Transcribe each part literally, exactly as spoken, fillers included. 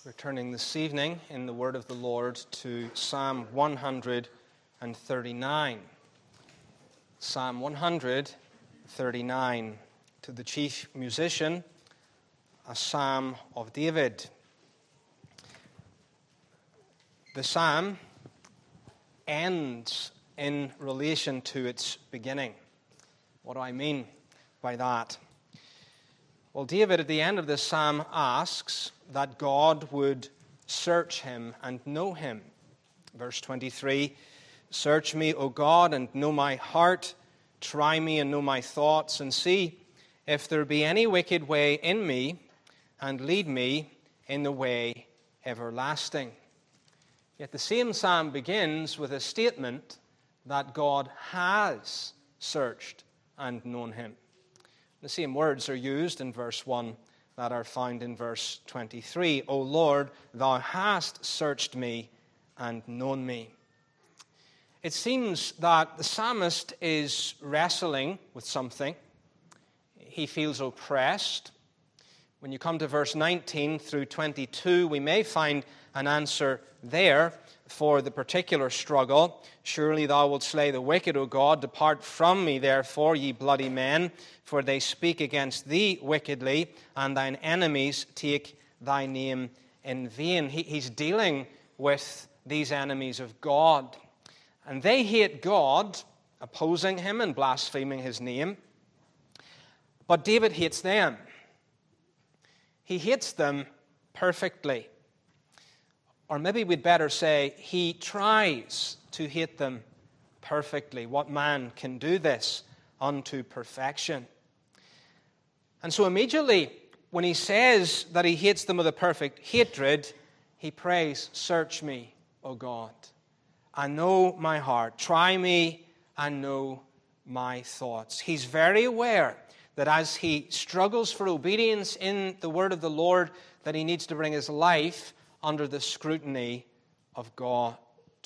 We're turning this evening in the Word of the Lord to Psalm one hundred thirty-nine. Psalm one hundred thirty-nine, to the chief musician, a psalm of David. The psalm ends in relation to its beginning. What do I mean by that? Well, David at the end of this psalm asks that God would search him and know him. Verse twenty-three, "Search me, O God, and know my heart. Try me and know my thoughts, and see if there be any wicked way in me, and lead me in the way everlasting." Yet the same psalm begins with a statement that God has searched and known him. The same words are used in verse one that are found in verse twenty-three. "O Lord, thou hast searched me and known me." It seems that the psalmist is wrestling with something. He feels oppressed. When you come to verse nineteen through twenty-two, we may find an answer there for the particular struggle. "Surely thou wilt slay the wicked, O God. Depart from me, therefore, ye bloody men, for they speak against thee wickedly, and thine enemies take thy name in vain." He, he's dealing with these enemies of God. And they hate God, opposing him and blaspheming his name. But David hates them. He hates them perfectly. Or maybe we'd better say, he tries to hate them perfectly. What man can do this unto perfection? And so immediately, when he says that he hates them with a perfect hatred, he prays, "Search me, O God, and know my heart. Try me and know my thoughts." He's very aware that as he struggles for obedience in the word of the Lord, that he needs to bring his life under the scrutiny of God.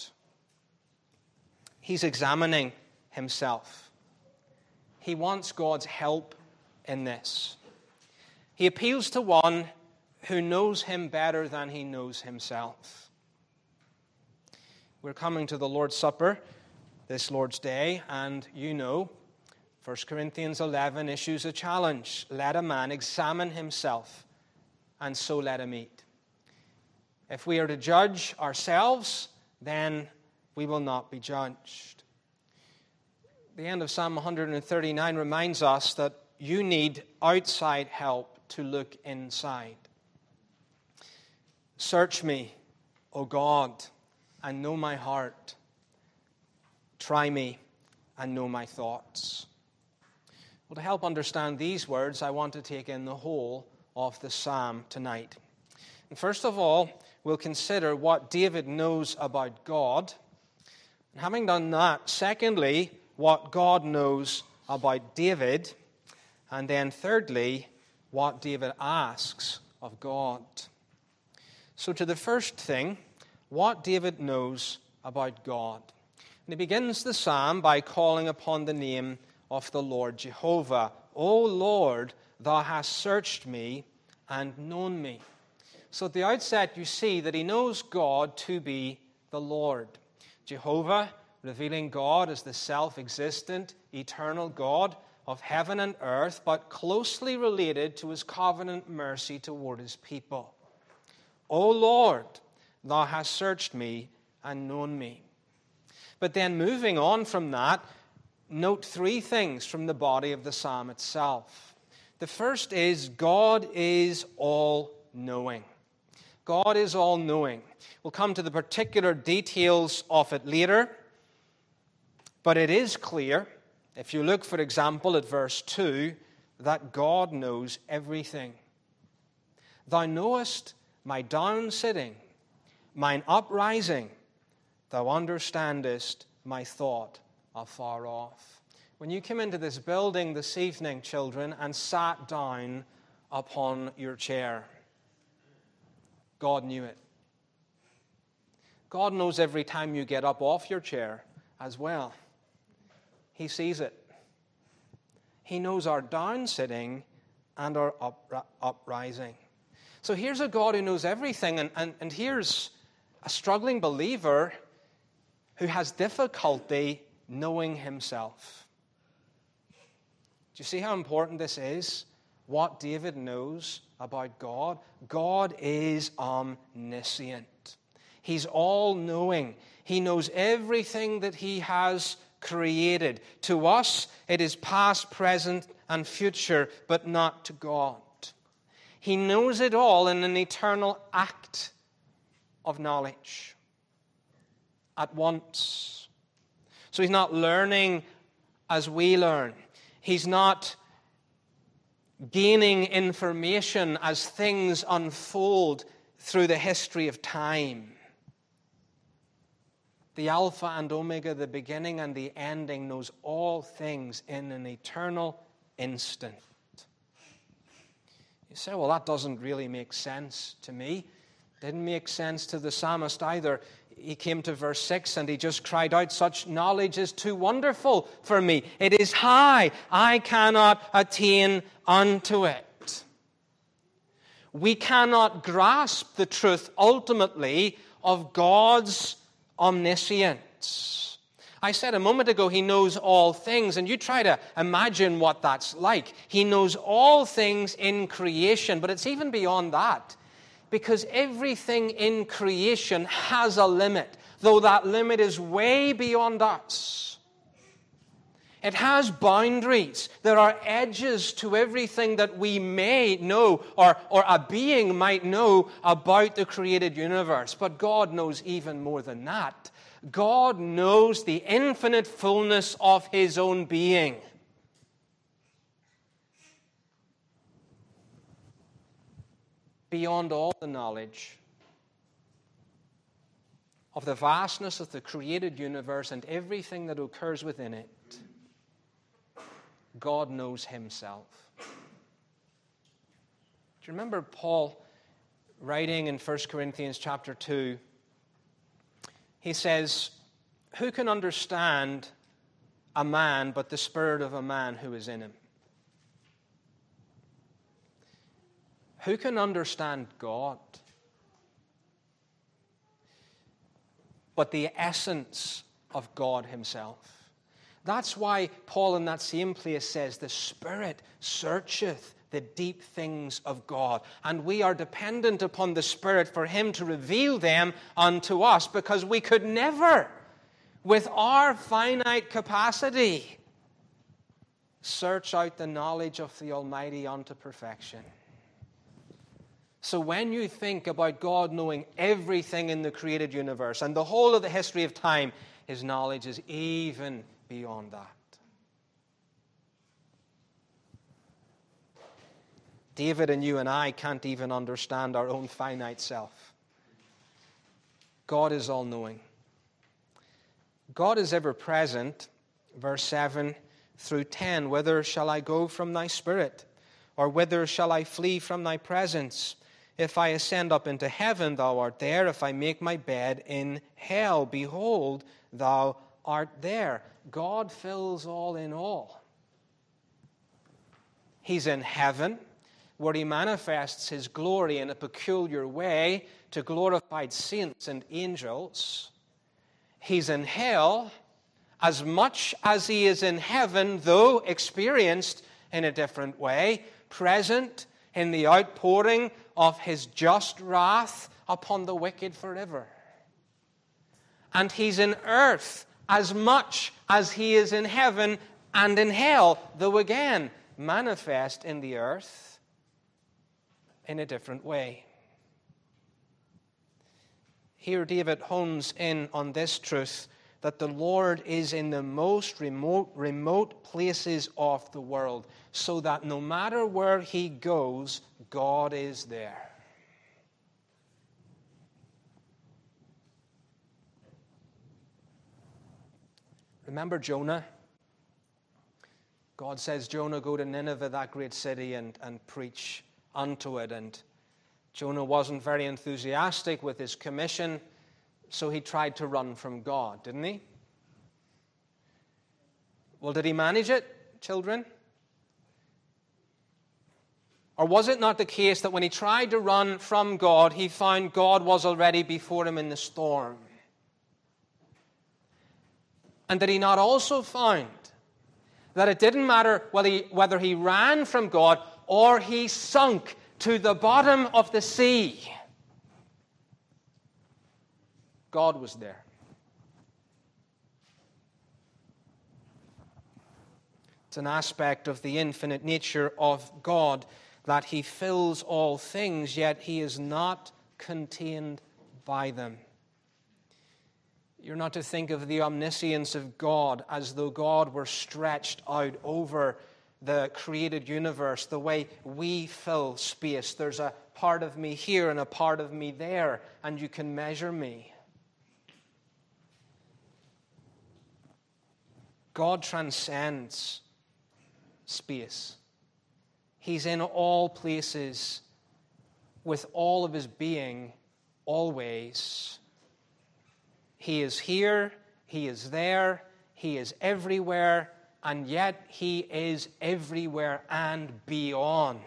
He's examining himself. He wants God's help in this. He appeals to one who knows him better than he knows himself. We're coming to the Lord's Supper this Lord's Day, and you know, First Corinthians eleven issues a challenge. Let a man examine himself, and so let him eat. If we are to judge ourselves, then we will not be judged. The end of Psalm one hundred thirty-nine reminds us that you need outside help to look inside. "Search me, O God, and know my heart. Try me and know my thoughts." Well, to help understand these words, I want to take in the whole of the psalm tonight. And first of all, we'll consider what David knows about God. And having done that, secondly, what God knows about David. And then thirdly, what David asks of God. So to the first thing, what David knows about God. And he begins the psalm by calling upon the name of the Lord Jehovah. "O Lord, thou hast searched me and known me." So at the outset, you see that he knows God to be the Lord. Jehovah, revealing God as the self-existent, eternal God of heaven and earth, but closely related to his covenant mercy toward his people. "O Lord, thou hast searched me and known me." But then moving on from that, note three things from the body of the psalm itself. The first is God is all-knowing. God is all-knowing. We'll come to the particular details of it later, but it is clear, if you look, for example, at verse two, that God knows everything. "Thou knowest my down-sitting, mine uprising. Thou understandest my thought afar off." When you came into this building this evening, children, and sat down upon your chair, God knew it. God knows every time you get up off your chair as well. He sees it. He knows our down-sitting and our up, uprising. So here's a God who knows everything, and, and, and here's a struggling believer who has difficulty knowing himself. Do you see how important this is? What David knows about God? God is omniscient. He's all-knowing. He knows everything that he has created. To us, it is past, present, and future, but not to God. He knows it all in an eternal act of knowledge at once. So he's not learning as we learn. He's not gaining information as things unfold through the history of time. The Alpha and Omega, the beginning and the ending, knows all things in an eternal instant. You say, well, that doesn't really make sense to me. Didn't make sense to the psalmist either. He came to verse six and he just cried out, such knowledge is too wonderful for me. It is high. I cannot attain unto it. We cannot grasp the truth ultimately of God's omniscience. I said a moment ago, he knows all things, and you try to imagine what that's like. He knows all things in creation, but it's even beyond that. Because everything in creation has a limit, though that limit is way beyond us. It has boundaries. There are edges to everything that we may know, or, or a being might know about the created universe. But God knows even more than that. God knows the infinite fullness of his own being. Beyond all the knowledge of the vastness of the created universe and everything that occurs within it, God knows himself. Do you remember Paul writing in First Corinthians chapter two? He says, who can understand a man but the spirit of a man who is in him? Who can understand God but the essence of God himself? That's why Paul in that same place says, the Spirit searcheth the deep things of God. And we are dependent upon the Spirit for him to reveal them unto us, because we could never, with our finite capacity, search out the knowledge of the Almighty unto perfection. So when you think about God knowing everything in the created universe and the whole of the history of time, his knowledge is even beyond that. David and you and I can't even understand our own finite self. God is all-knowing. God is ever present, verse seven through ten. Whither shall I go from thy spirit? Or whither shall I flee from thy presence? If I ascend up into heaven, thou art there. If I make my bed in hell, behold, thou art there. God fills all in all. He's in heaven, where he manifests his glory in a peculiar way to glorified saints and angels. He's in hell as much as he is in heaven, though experienced in a different way, present in the outpouring of his just wrath upon the wicked forever. And he's in earth as much as he is in heaven and in hell, though again manifest in the earth in a different way. Here David hones in on this truth, that the Lord is in the most remote, remote places of the world, so that no matter where he goes, God is there. Remember Jonah? God says, Jonah, go to Nineveh, that great city, and, and preach unto it. And Jonah wasn't very enthusiastic with his commission, so he tried to run from God, didn't he? Well, did he manage it, children? Or was it not the case that when he tried to run from God, he found God was already before him in the storm? And did he not also find that it didn't matter whether he, whether he ran from God or he sunk to the bottom of the sea? God was there. It's an aspect of the infinite nature of God that he fills all things, yet he is not contained by them. You're not to think of the omniscience of God as though God were stretched out over the created universe the way we fill space. There's a part of me here and a part of me there, and you can measure me. God transcends space. He's in all places with all of his being, always. He is here, he is there, he is everywhere, and yet he is everywhere and beyond.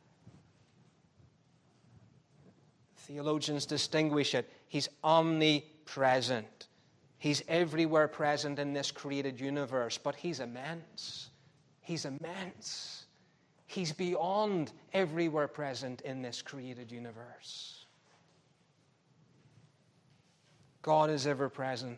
Theologians distinguish it. He's omnipresent. He's everywhere present in this created universe, but he's immense. He's immense. He's beyond everywhere present in this created universe. God is ever present.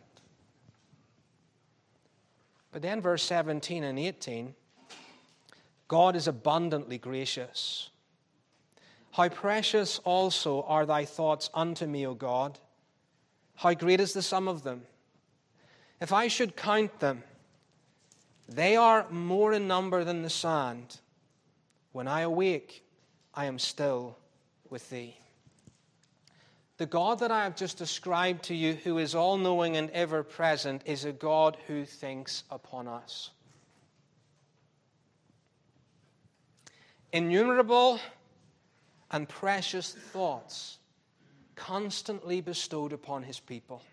But then verse seventeen and eighteen, God is abundantly gracious. How precious also are thy thoughts unto me, O God. How great is the sum of them. If I should count them, they are more in number than the sand. When I awake, I am still with thee. The God that I have just described to you, who is all-knowing and ever-present, is a God who thinks upon us. Innumerable and precious thoughts constantly bestowed upon his people.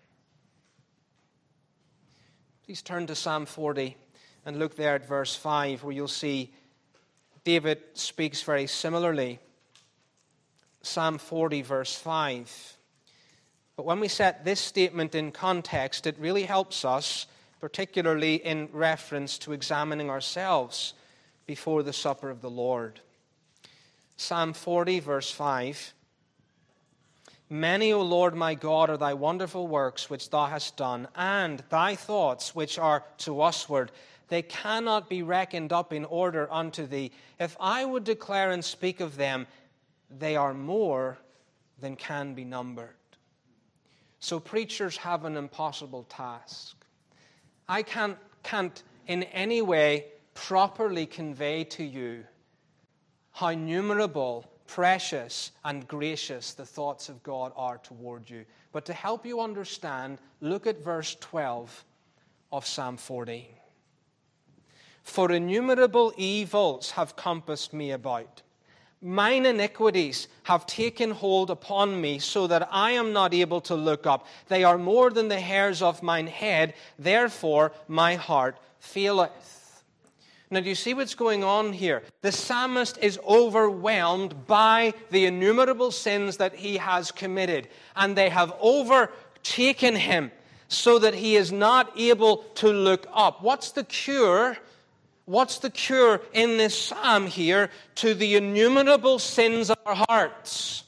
Please turn to Psalm forty and look there at verse five, where you'll see David speaks very similarly. Psalm forty, verse five. But when we set this statement in context, it really helps us, particularly in reference to examining ourselves before the supper of the Lord. Psalm forty, verse five. Many, O Lord my God, are thy wonderful works which thou hast done, and thy thoughts which are to usward. They cannot be reckoned up in order unto thee. If I would declare and speak of them, they are more than can be numbered. So preachers have an impossible task. I can't, can't in any way properly convey to you how innumerable, precious, and gracious the thoughts of God are toward you. But to help you understand, look at verse twelve of Psalm forty. For innumerable evils have compassed me about. Mine iniquities have taken hold upon me, so that I am not able to look up. They are more than the hairs of mine head, therefore my heart faileth. Now, do you see what's going on here? The psalmist is overwhelmed by the innumerable sins that he has committed, and they have overtaken him so that he is not able to look up. What's the cure? What's the cure in this psalm here to the innumerable sins of our hearts?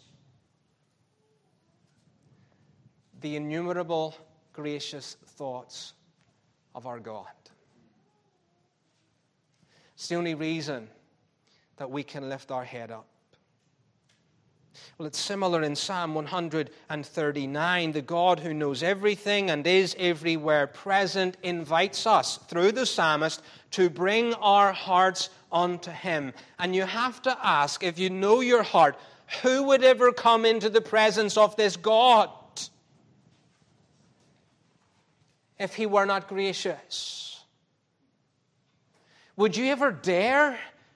The innumerable gracious thoughts of our God. It's the only reason that we can lift our head up. Well, it's similar in Psalm one thirty-nine. The God who knows everything and is everywhere present invites us, through the psalmist, to bring our hearts unto him. And you have to ask, if you know your heart, who would ever come into the presence of this God if he were not gracious? Would you ever dare,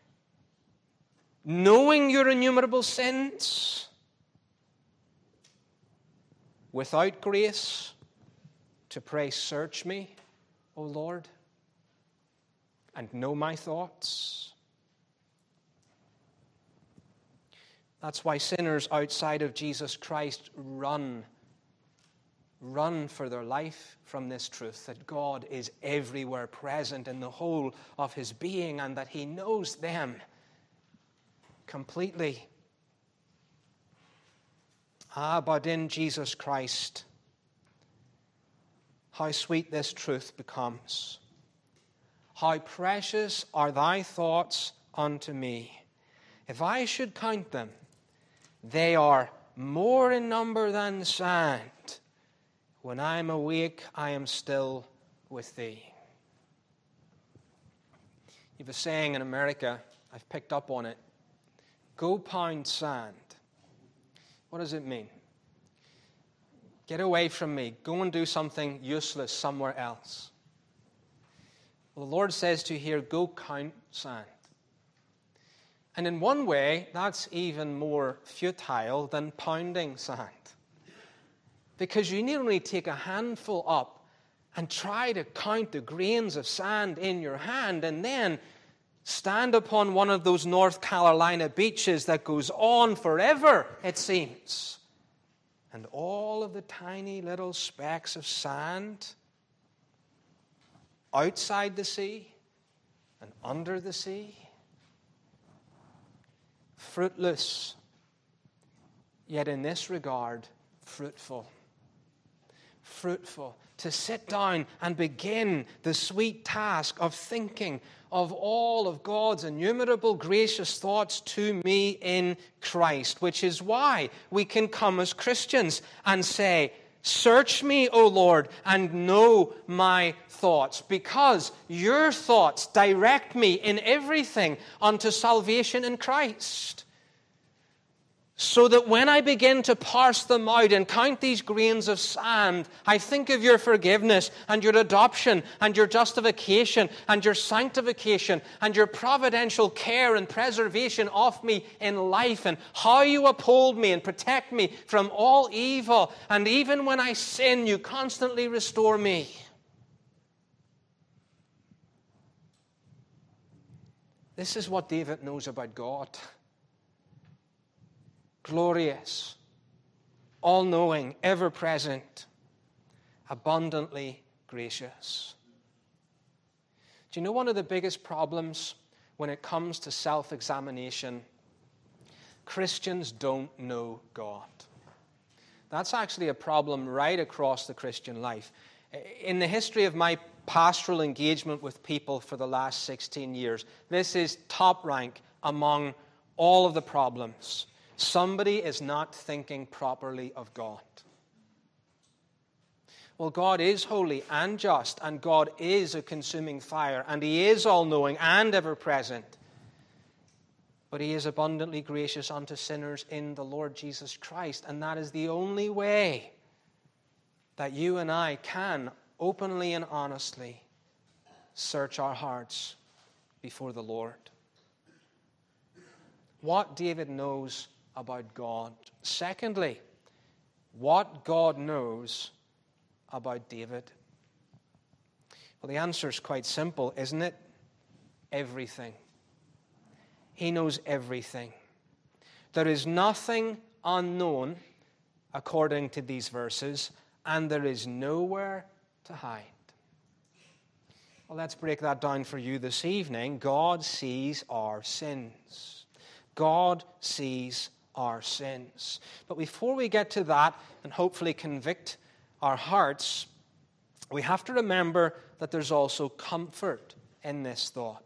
knowing your innumerable sins, without grace, to pray, search me, O Lord, and know my thoughts? That's why sinners outside of Jesus Christ run. Run for their life from this truth that God is everywhere present in the whole of his being and that he knows them completely. Ah, but in Jesus Christ, how sweet this truth becomes. How precious are thy thoughts unto me. If I should count them, they are more in number than sand. When I am awake, I am still with thee. You have a saying in America, I've picked up on it. Go pound sand. What does it mean? Get away from me. Go and do something useless somewhere else. Well, the Lord says to you here, go count sand. And in one way, that's even more futile than pounding sand. Because you need only take a handful up and try to count the grains of sand in your hand and then stand upon one of those North Carolina beaches that goes on forever, it seems. And all of the tiny little specks of sand outside the sea and under the sea, fruitless, yet in this regard, fruitful. Fruitful. To sit down and begin the sweet task of thinking of all of God's innumerable gracious thoughts to me in Christ, which is why we can come as Christians and say, search me, O Lord, and know my thoughts, because your thoughts direct me in everything unto salvation in Christ. So that when I begin to parse them out and count these grains of sand, I think of your forgiveness and your adoption and your justification and your sanctification and your providential care and preservation of me in life and how you uphold me and protect me from all evil. And even when I sin, you constantly restore me. This is what David knows about God. Glorious, all-knowing, ever-present, abundantly gracious. Do you know one of the biggest problems when it comes to self-examination? Christians don't know God. That's actually a problem right across the Christian life. In the history of my pastoral engagement with people for the last sixteen years, this is top rank among all of the problems. Somebody is not thinking properly of God. Well, God is holy and just, and God is a consuming fire, and He is all-knowing and ever-present. But He is abundantly gracious unto sinners in the Lord Jesus Christ, and that is the only way that you and I can openly and honestly search our hearts before the Lord. What David knows about God. Secondly, what God knows about David. Well, the answer is quite simple, isn't it? Everything. He knows everything. There is nothing unknown, according to these verses, and there is nowhere to hide. Well, let's break that down for you this evening. God sees our sins. God sees our sins. But before we get to that and hopefully convict our hearts, we have to remember that there's also comfort in this thought.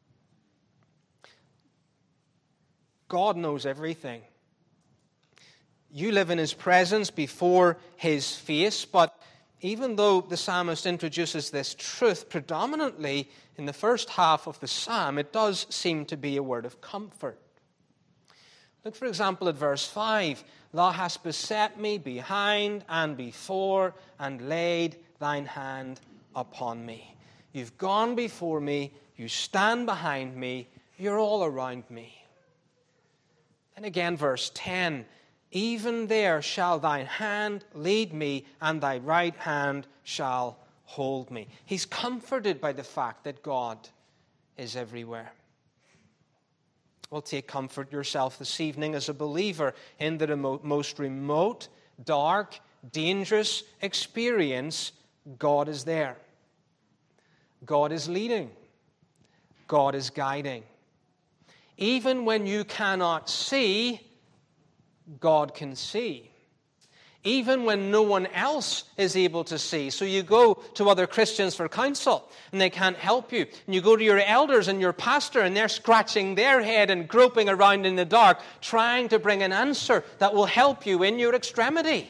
God knows everything. You live in His presence before His face, but even though the psalmist introduces this truth predominantly in the first half of the psalm, it does seem to be a word of comfort. Look, for example, at verse five. Thou hast beset me behind and before, and laid thine hand upon me. You've gone before me, you stand behind me, you're all around me. And again, verse ten. Even there shall thine hand lead me, and thy right hand shall hold me. He's comforted by the fact that God is everywhere. Well, take comfort yourself this evening as a believer in the remote, most remote, dark, dangerous experience. God is there. God is leading. God is guiding. Even when you cannot see, God can see. Even when no one else is able to see. So you go to other Christians for counsel, and they can't help you. And you go to your elders and your pastor, and they're scratching their head and groping around in the dark, trying to bring an answer that will help you in your extremity.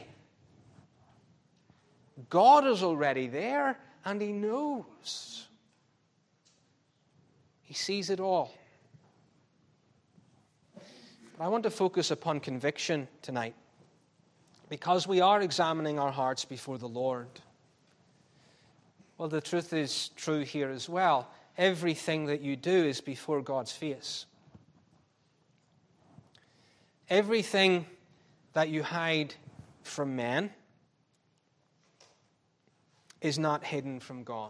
God is already there, and He knows. He sees it all. But I want to focus upon conviction tonight, because we are examining our hearts before the Lord. Well, the truth is true here as well. Everything that you do is before God's face. Everything that you hide from men is not hidden from God.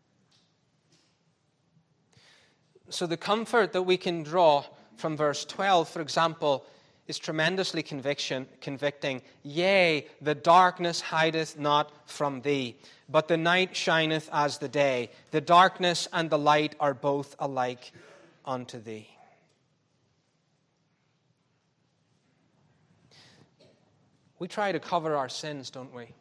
So the comfort that we can draw from verse twelve, for example, is tremendously conviction, convicting. Yea, the darkness hideth not from thee, but the night shineth as the day. The darkness and the light are both alike unto thee. We try to cover our sins, don't we?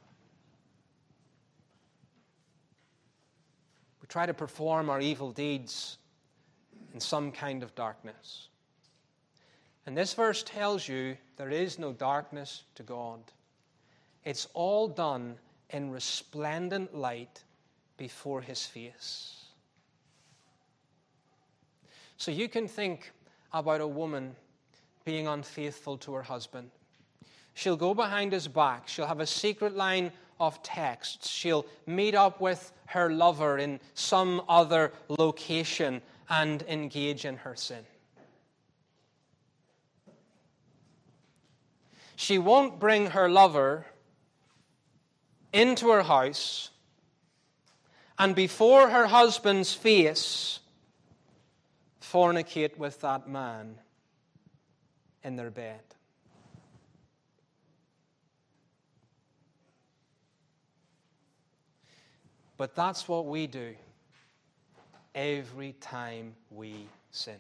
We try to perform our evil deeds in some kind of darkness. And this verse tells you there is no darkness to God. It's all done in resplendent light before His face. So you can think about a woman being unfaithful to her husband. She'll go behind his back. She'll have a secret line of texts. She'll meet up with her lover in some other location and engage in her sin. She won't bring her lover into her house and before her husband's face fornicate with that man in their bed. But that's what we do every time we sin.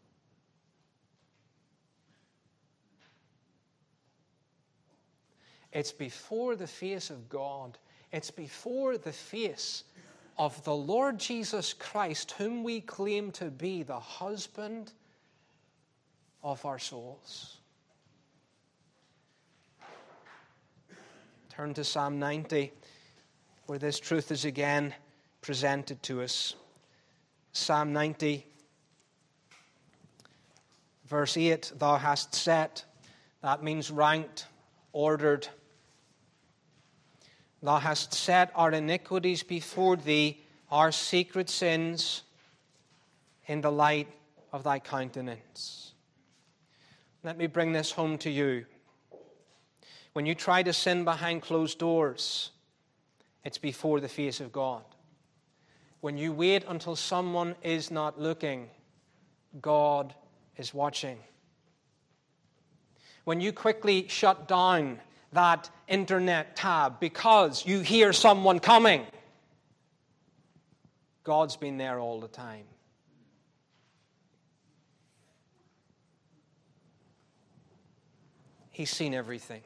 It's before the face of God. It's before the face of the Lord Jesus Christ, whom we claim to be the husband of our souls. Turn to Psalm ninety, where this truth is again presented to us. Psalm ninety, verse eight, Thou hast set, that means ranked, ordered. Thou hast set our iniquities before Thee, our secret sins, in the light of Thy countenance. Let me bring this home to you. When you try to sin behind closed doors, it's before the face of God. When you wait until someone is not looking, God is watching. When you quickly shut down that internet tab because you hear someone coming, God's been there all the time. He's seen everything.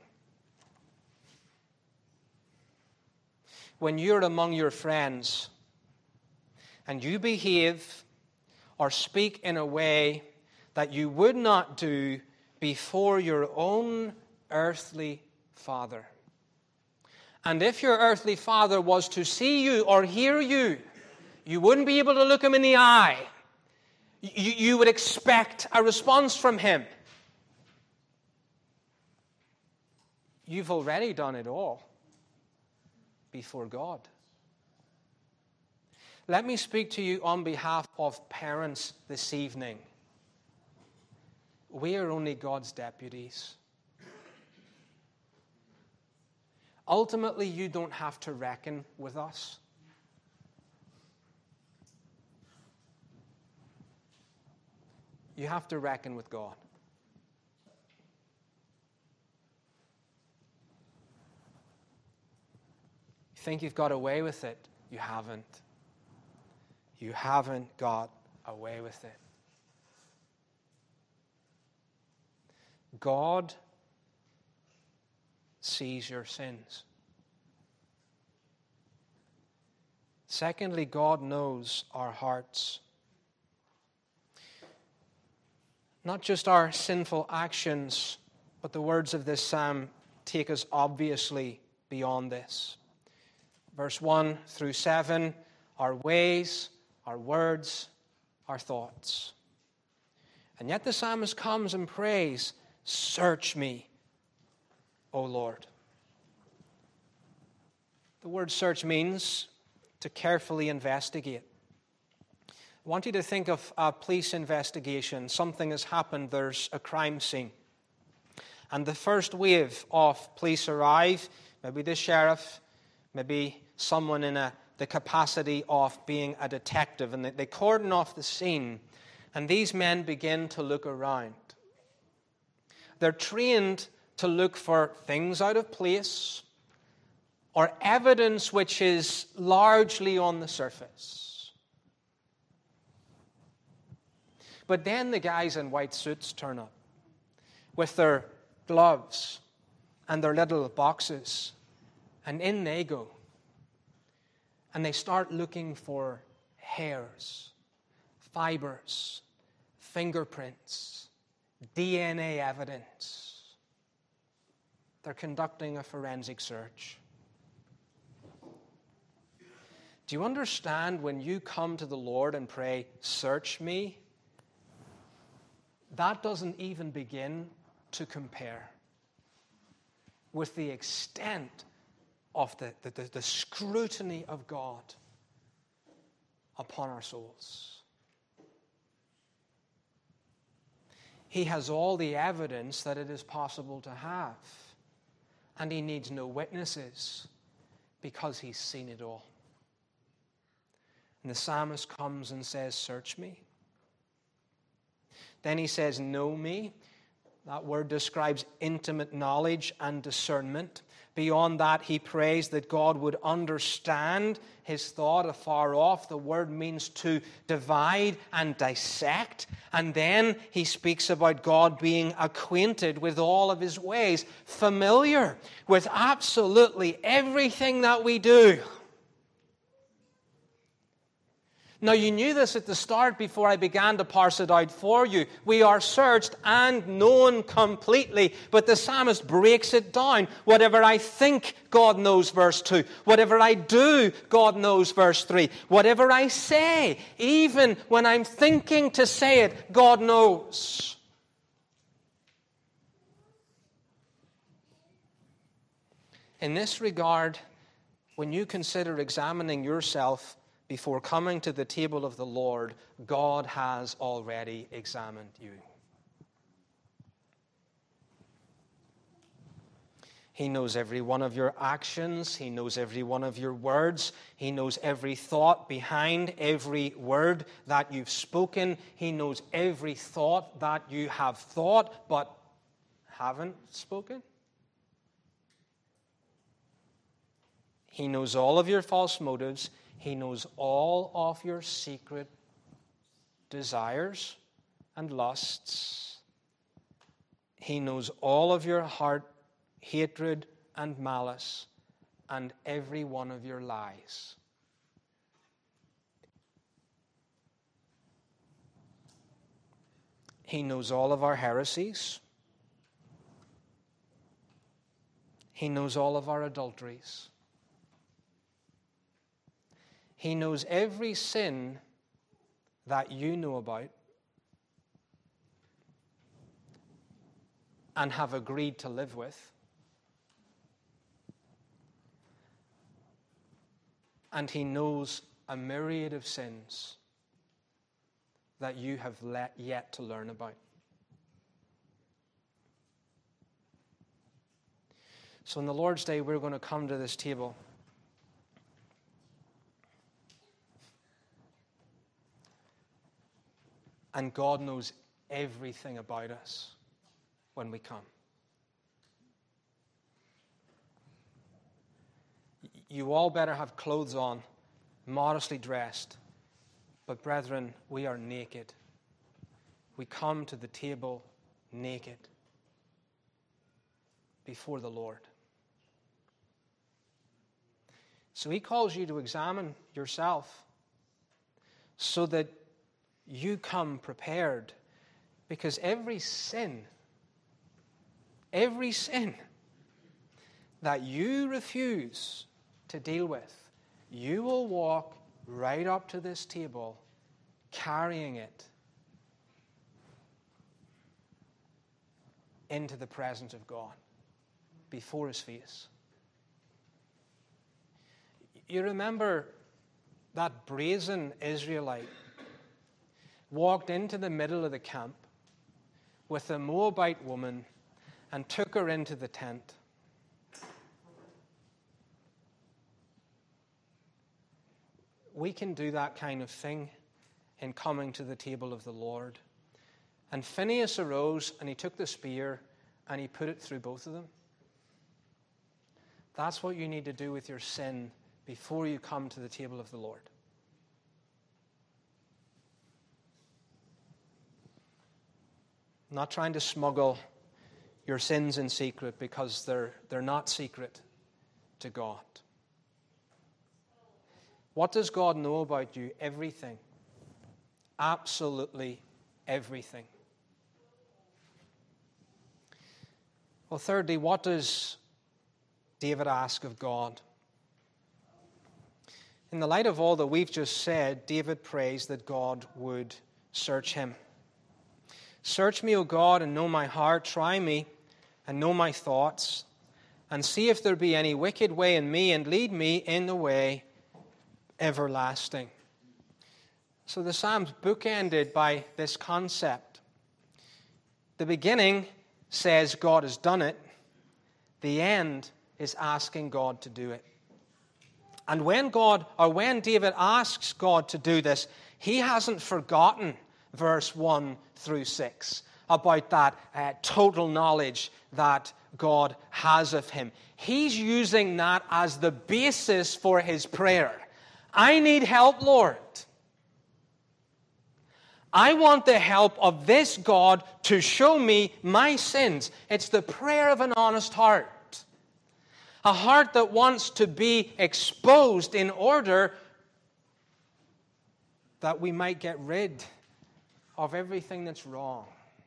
When you're among your friends and you behave or speak in a way that you would not do before your own earthly father. And if your earthly father was to see you or hear you, you wouldn't be able to look him in the eye. You, you would expect a response from him. You've already done it all before God. Let me speak to you on behalf of parents this evening. We are only God's deputies. Ultimately, you don't have to reckon with us. you have to reckon with God. You think you've got away with it? You haven't. You haven't got away with it. God sees your sins. Secondly, God knows our hearts. Not just our sinful actions, but the words of this psalm take us obviously beyond this. Verse one through seven, our ways, our words, our thoughts. And yet the psalmist comes and prays, "Search me, O Lord." The word search means to carefully investigate. I want you to think of a police investigation. Something has happened. There's a crime scene. And the first wave of police arrive, maybe the sheriff, maybe someone in a, the capacity of being a detective, and they, they cordon off the scene, and these men begin to look around. They're trained to look for things out of place or evidence which is largely on the surface. But then the guys in white suits turn up with their gloves and their little boxes, and in they go. And they start looking for hairs, fibers, fingerprints, D N A evidence. They're conducting a forensic search. Do you understand when you come to the Lord and pray, "Search me"? That doesn't even begin to compare with the extent of the, the, the, the scrutiny of God upon our souls. He has all the evidence that it is possible to have, and he needs no witnesses because he's seen it all. And the psalmist comes and says, "Search me." Then he says, "Know me." That word describes intimate knowledge and discernment. Beyond that, he prays that God would understand his thought afar off. The word means to divide and dissect. And then he speaks about God being acquainted with all of his ways, familiar with absolutely everything that we do. Now, you knew this at the start before I began to parse it out for you. We are searched and known completely. But the psalmist breaks it down. Whatever I think, God knows, verse two. Whatever I do, God knows, verse three. Whatever I say, even when I'm thinking to say it, God knows. In this regard, when you consider examining yourself before coming to the table of the Lord, God has already examined you. He knows every one of your actions. He knows every one of your words. He knows every thought behind every word that you've spoken. He knows every thought that you have thought but haven't spoken. He knows all of your false motives. He knows all of your secret desires and lusts. He knows all of your heart hatred and malice and every one of your lies. He knows all of our heresies. He knows all of our adulteries. He knows every sin that you know about and have agreed to live with. And he knows a myriad of sins that you have let, yet to learn about. So on the Lord's Day, we're going to come to this table. And God knows everything about us when we come. You all better have clothes on, modestly dressed. But brethren, we are naked. We come to the table naked before the Lord. So he calls you to examine yourself so that you come prepared, because every sin, every sin that you refuse to deal with, you will walk right up to this table carrying it into the presence of God before his face. You remember that brazen Israelite walked into the middle of the camp with a Moabite woman and took her into the tent. We can do that kind of thing in coming to the table of the Lord. And Phinehas arose and he took the spear and he put it through both of them. That's what you need to do with your sin before you come to the table of the Lord. I'm not trying to smuggle your sins in secret, because they're, they're not secret to God. What does God know about you? Everything. Absolutely everything. Well, thirdly, what does David ask of God? In the light of all that we've just said, David prays that God would search him. Search me, O God, and know my heart. Try me and know my thoughts, and see if there be any wicked way in me, and lead me in the way everlasting. So the Psalms bookended by this concept. The beginning says God has done it. The end is asking God to do it. And when God, or when David asks God to do this, he hasn't forgotten verse one through six about that uh, total knowledge that God has of him. He's using that as the basis for his prayer. I need help, Lord. I want the help of this God to show me my sins. It's the prayer of an honest heart. A heart that wants to be exposed in order that we might get rid of everything that's wrong.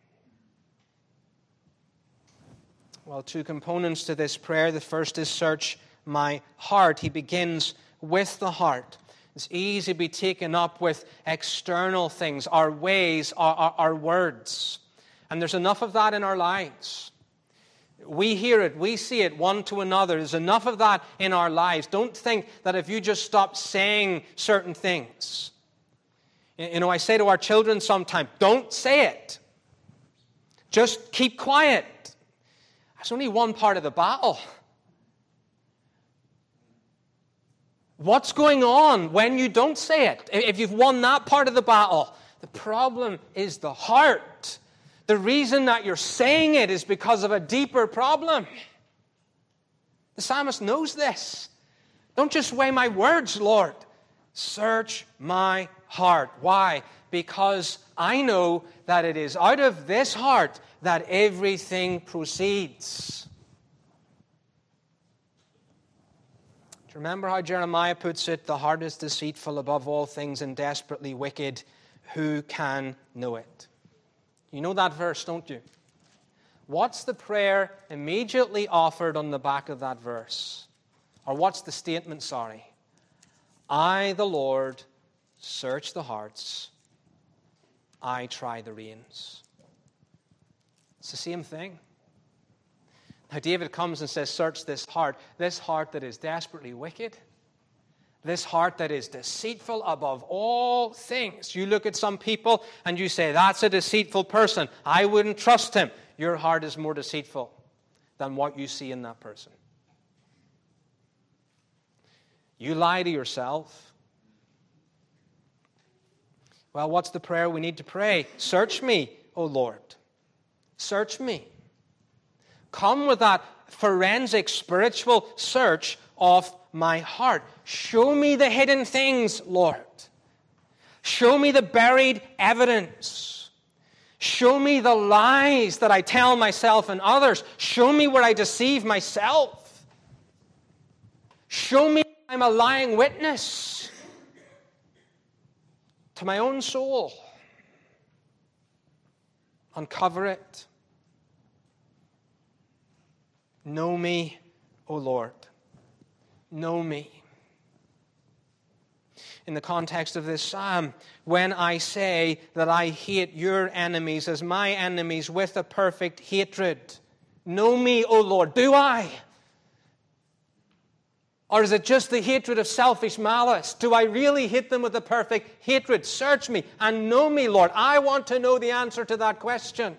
Well, two components to this prayer. The first is search my heart. He begins with the heart. It's easy to be taken up with external things, our ways, our, our, our words. And there's enough of that in our lives. We hear it, we see it one to another. There's enough of that in our lives. Don't think that if you just stop saying certain things. You know, I say to our children sometimes, don't say it. Just keep quiet. That's only one part of the battle. What's going on when you don't say it? If you've won that part of the battle, the problem is the heart. The reason that you're saying it is because of a deeper problem. The psalmist knows this. Don't just weigh my words, Lord. Search my heart. Why? Because I know that it is out of this heart that everything proceeds. Do you remember how Jeremiah puts it? The heart is deceitful above all things and desperately wicked. Who can know it? You know that verse, don't you? What's the prayer immediately offered on the back of that verse? Or what's the statement, sorry? I, the Lord, search the hearts. I try the reins. It's the same thing. Now David comes and says, search this heart. This heart that is desperately wicked. This heart that is deceitful above all things. You look at some people and you say, that's a deceitful person. I wouldn't trust him. Your heart is more deceitful than what you see in that person. You lie to yourself. Well, what's the prayer we need to pray? Search me, O Lord. Search me. Come with that forensic spiritual search of my heart. Show me the hidden things, Lord. Show me the buried evidence. Show me the lies that I tell myself and others. Show me where I deceive myself. Show me I'm a lying witness to my own soul. Uncover it. Know me, O Lord. Know me. In the context of this psalm, when I say that I hate your enemies as my enemies with a perfect hatred, know me, O Lord. Do I? Or is it just the hatred of selfish malice? Do I really hate them with a perfect hatred? Search me and know me, Lord. I want to know the answer to that question.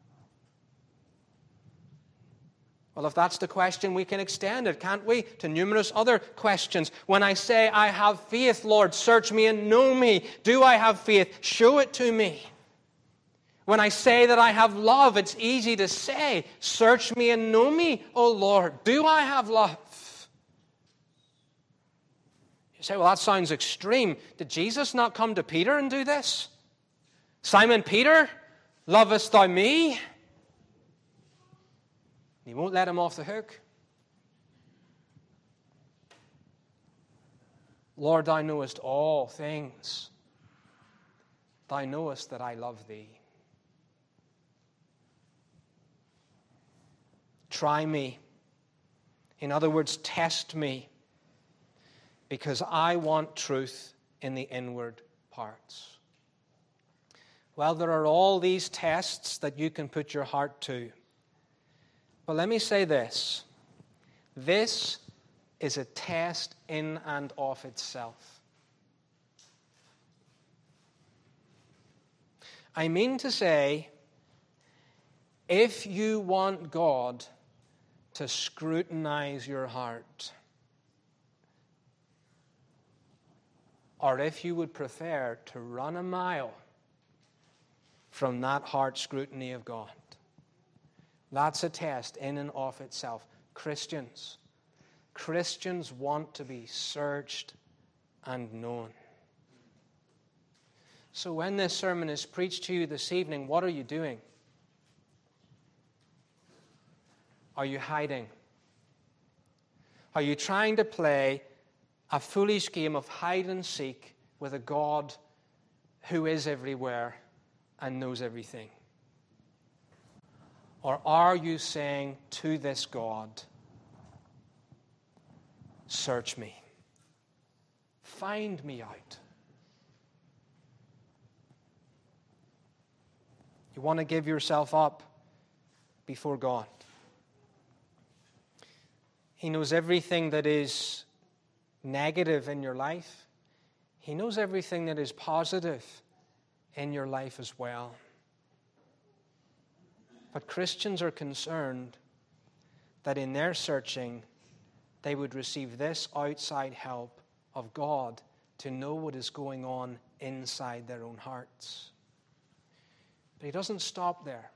Well, if that's the question, we can extend it, can't we, to numerous other questions. When I say, I have faith, Lord, search me and know me. Do I have faith? Show it to me. When I say that I have love, it's easy to say, search me and know me, O Lord. Do I have love? You say, well, that sounds extreme. Did Jesus not come to Peter and do this? Simon Peter, lovest thou me? He won't let him off the hook. Lord, thou knowest all things. Thou knowest that I love thee. Try me. In other words, test me. Because I want truth in the inward parts. Well, there are all these tests that you can put your heart to. But let me say this. This is a test in and of itself. I mean to say, if you want God to scrutinize your heart, or if you would prefer to run a mile from that heart scrutiny of God, that's a test in and of itself. Christians, Christians want to be searched and known. So when this sermon is preached to you this evening, what are you doing? Are you hiding? Are you trying to play a foolish game of hide and seek with a God who is everywhere and knows everything? Or are you saying to this God, search me, find me out? You want to give yourself up before God. He knows everything that is negative in your life. He knows everything that is positive in your life as well. But Christians are concerned that in their searching, they would receive this outside help of God to know what is going on inside their own hearts. But he doesn't stop there.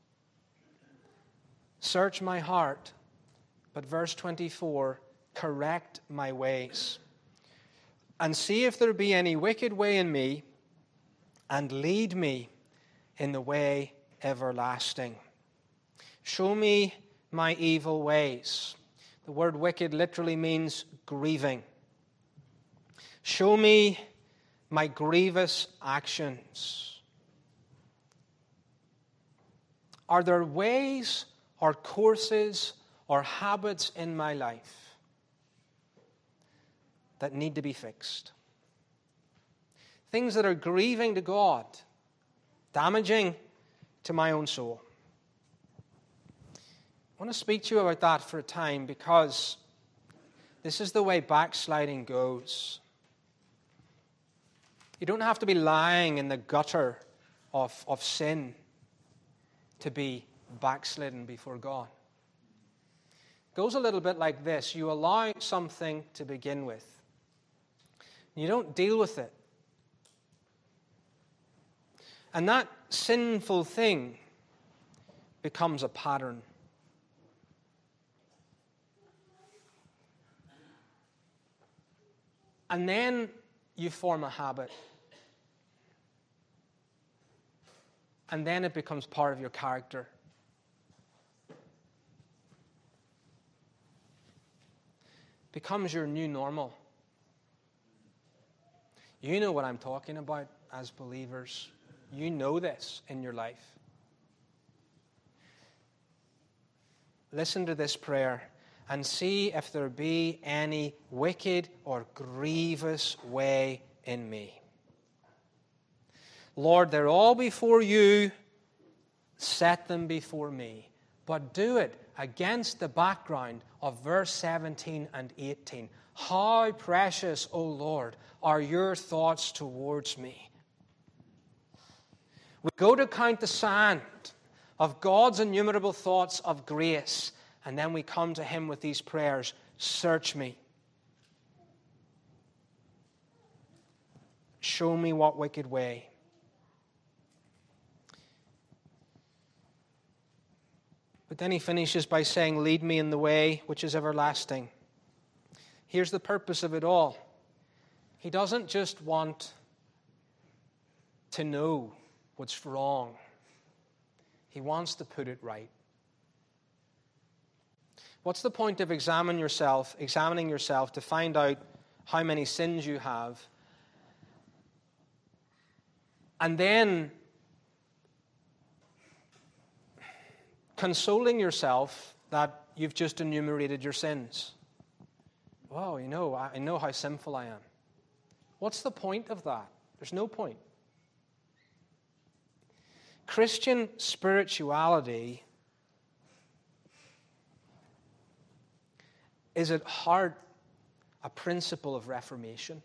Search my heart, but verse twenty-four, correct my ways, and see if there be any wicked way in me, and lead me in the way everlasting. Show me my evil ways. The word wicked literally means grieving. Show me my grievous actions. Are there ways or courses or habits in my life that need to be fixed? Things that are grieving to God, damaging to my own soul. I want to speak to you about that for a time because this is the way backsliding goes. You don't have to be lying in the gutter of, of sin to be backslidden before God. It goes a little bit like this. You allow something to begin with. You don't deal with it. And that sinful thing becomes a pattern. And then you form a habit. And then it becomes part of your character. Becomes your new normal. You know what I'm talking about as believers. You know this in your life. Listen to this prayer and see if there be any wicked or grievous way in me. Lord, they're all before you. Set them before me. But do it against the background of verse seventeen and eighteen. How precious, O Lord, are your thoughts towards me. We go to count the sand of God's innumerable thoughts of grace, and then we come to him with these prayers. Search me. Show me what wicked way. But then he finishes by saying, lead me in the way which is everlasting. Here's the purpose of it all. He doesn't just want to know what's wrong. He wants to put it right. What's the point of examining yourself, examining yourself to find out how many sins you have, and then consoling yourself that you've just enumerated your sins? Well, you know, I know how sinful I am. What's the point of that? There's no point. Christian spirituality is at heart a principle of reformation.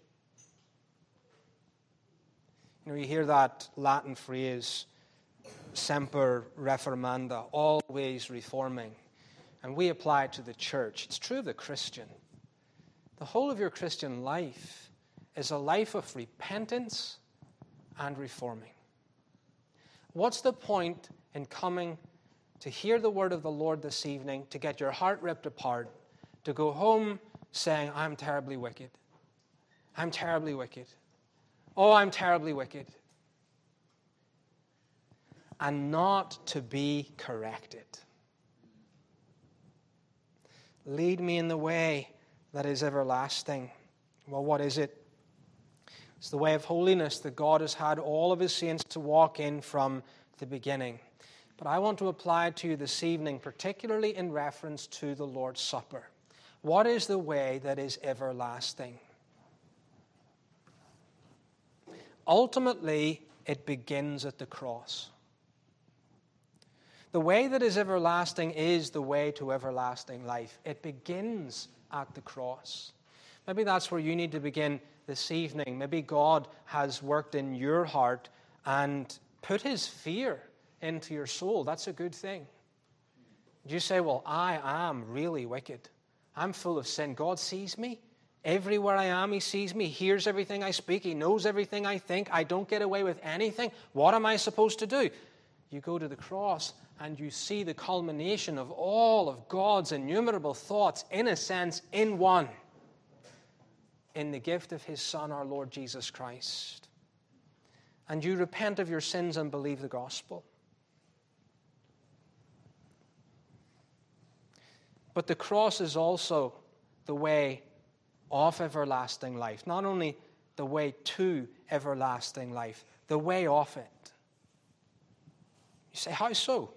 You know, you hear that Latin phrase, semper reformanda, always reforming. And we apply it to the church. It's true of the Christian. The whole of your Christian life is a life of repentance and reforming. What's the point in coming to hear the word of the Lord this evening, to get your heart ripped apart, to go home saying, I'm terribly wicked. I'm terribly wicked. Oh, I'm terribly wicked. And not to be corrected. Lead me in the way that is everlasting. Well, what is it? It's the way of holiness that God has had all of his saints to walk in from the beginning. But I want to apply it to you this evening, particularly in reference to the Lord's Supper. What is the way that is everlasting? Ultimately, it begins at the cross. The way that is everlasting is the way to everlasting life. It begins at the cross. Maybe that's where you need to begin this evening. Maybe God has worked in your heart and put his fear into your soul. That's a good thing. You say, well, I am really wicked. I'm full of sin. God sees me. Everywhere I am, he sees me. He hears everything I speak. He knows everything I think. I don't get away with anything. What am I supposed to do? You go to the cross and you see the culmination of all of God's innumerable thoughts, in a sense, in one. In the gift of his Son, our Lord Jesus Christ. And you repent of your sins and believe the gospel. But the cross is also the way of everlasting life. Not only the way to everlasting life, the way of it. You say, how so?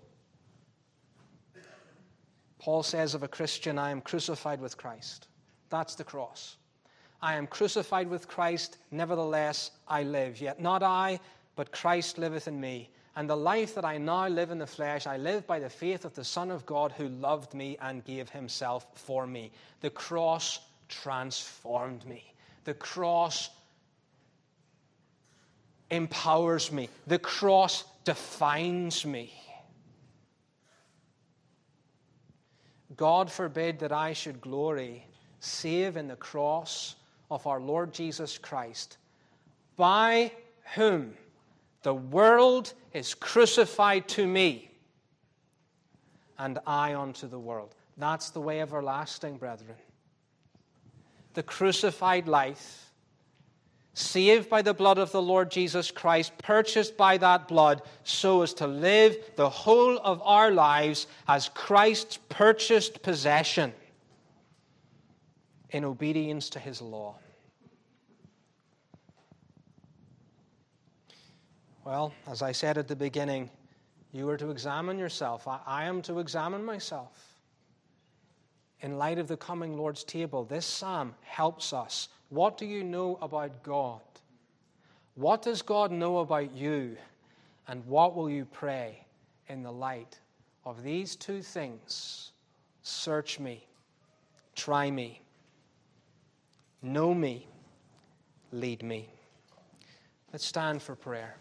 Paul says of a Christian, I am crucified with Christ. That's the cross. I am crucified with Christ, nevertheless I live. Yet not I, but Christ liveth in me. And the life that I now live in the flesh, I live by the faith of the Son of God who loved me and gave himself for me. The cross transformed me. The cross empowers me. The cross defines me. God forbid that I should glory save in the cross of our Lord Jesus Christ, by whom The world is crucified to me, and I unto the world. That's the way everlasting, brethren. The crucified life, saved by the blood of the Lord Jesus Christ, purchased by that blood, so as to live the whole of our lives as Christ's purchased possession in obedience to his law. Well, as I said at the beginning, you are to examine yourself. I, I am to examine myself. In light of the coming Lord's table, this psalm helps us. What do you know about God? What does God know about you? And what will you pray in the light of these two things? Search me, try me, know me, lead me. Let's stand for prayer.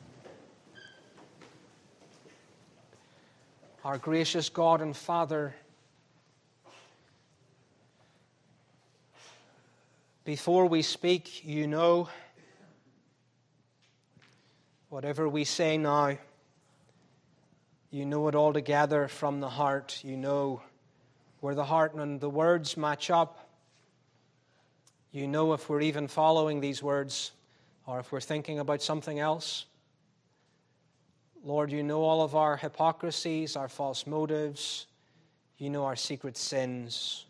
Our gracious God and Father, before we speak, you know. Whatever we say now, you know it altogether from the heart. You know where the heart and the words match up. You know if we're even following these words or if we're thinking about something else. Lord, you know all of our hypocrisies, our false motives. You know our secret sins.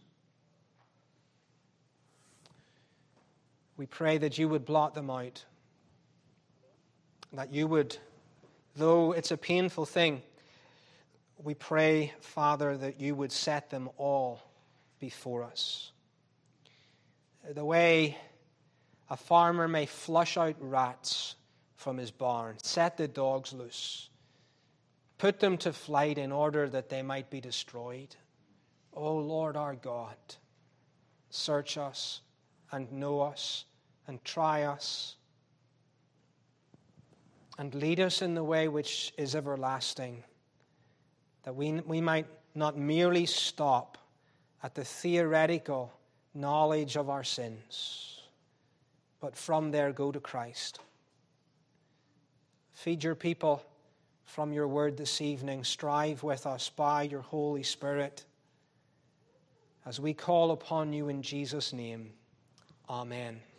We pray that you would blot them out. That you would, though it's a painful thing, we pray, Father, that you would set them all before us. The way a farmer may flush out rats from his barn, set the dogs loose, put them to flight in order that they might be destroyed. O Lord our God, search us and know us and try us and lead us in the way which is everlasting, that we, we might not merely stop at the theoretical knowledge of our sins, but from there go to Christ. Feed your people from your word this evening. Strive with us by your Holy Spirit as we call upon you in Jesus' name. Amen.